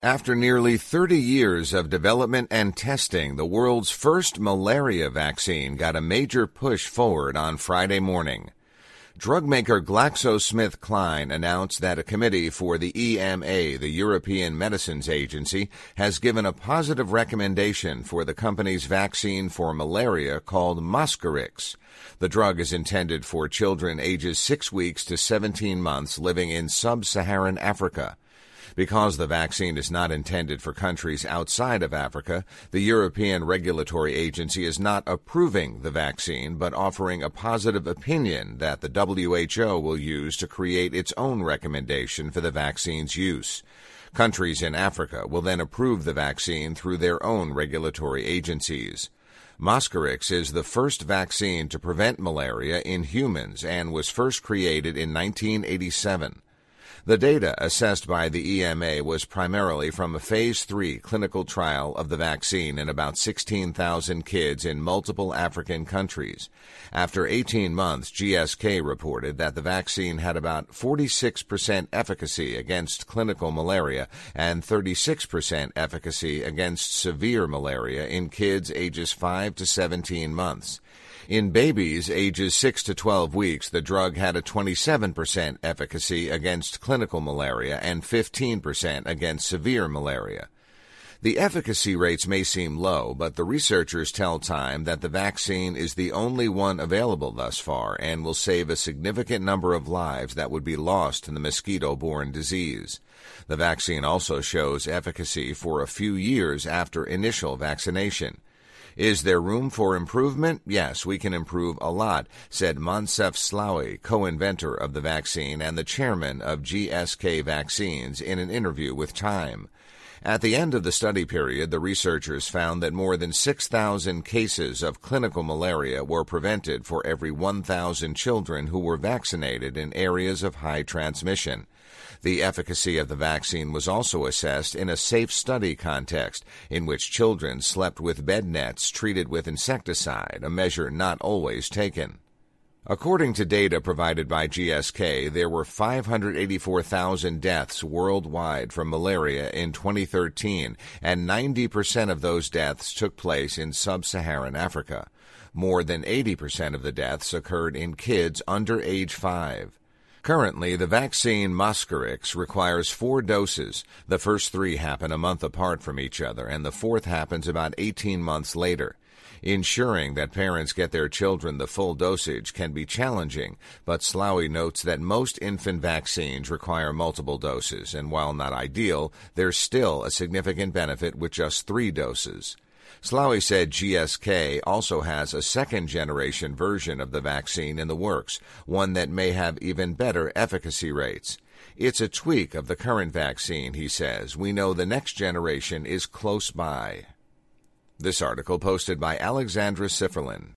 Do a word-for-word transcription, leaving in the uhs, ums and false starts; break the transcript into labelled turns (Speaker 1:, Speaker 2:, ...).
Speaker 1: After nearly thirty years of development and testing, the world's first malaria vaccine got a major push forward on Friday morning. Drug maker GlaxoSmithKline announced that a committee for the E M A, the European Medicines Agency, has given a positive recommendation for the company's vaccine for malaria called Mosquirix. The drug is intended for children ages six weeks to seventeen months living in sub-Saharan Africa. Because the vaccine is not intended for countries outside of Africa, the European Regulatory Agency is not approving the vaccine, but offering a positive opinion that the W H O will use to create its own recommendation for the vaccine's use. Countries in Africa will then approve the vaccine through their own regulatory agencies. Mosquirix is the first vaccine to prevent malaria in humans and was first created in nineteen eighty-seven. The data assessed by the E M A was primarily from a phase three clinical trial of the vaccine in about sixteen thousand kids in multiple African countries. After eighteen months, G S K reported that the vaccine had about forty-six percent efficacy against clinical malaria and thirty-six percent efficacy against severe malaria in kids ages five to seventeen months. In babies ages six to twelve weeks, the drug had a twenty-seven percent efficacy against clinical malaria and fifteen percent against severe malaria. The efficacy rates may seem low, but the researchers tell Time that the vaccine is the only one available thus far and will save a significant number of lives that would be lost to the mosquito-borne disease. The vaccine also shows efficacy for a few years after initial vaccination. Is there room for improvement? Yes, we can improve a lot, said Moncef Slaoui, co-inventor of the vaccine and the chairman of G S K Vaccines, in an interview with Time. At the end of the study period, the researchers found that more than six thousand cases of clinical malaria were prevented for every one thousand children who were vaccinated in areas of high transmission. The efficacy of the vaccine was also assessed in a safe study context, in which children slept with bed nets treated with insecticide, a measure not always taken. According to data provided by G S K, there were five hundred eighty-four thousand deaths worldwide from malaria in twenty thirteen, and ninety percent of those deaths took place in sub-Saharan Africa. More than eighty percent of the deaths occurred in kids under age five. Currently, the vaccine Mosquirix requires four doses. The first three happen a month apart from each other, and the fourth happens about eighteen months later. Ensuring that parents get their children the full dosage can be challenging, but Slaoui notes that most infant vaccines require multiple doses, and while not ideal, there's still a significant benefit with just three doses. Slaoui said G S K also has a second-generation version of the vaccine in the works, one that may have even better efficacy rates. It's a tweak of the current vaccine, he says. We know the next generation is close by. This article posted by Alexandra Sifferlin.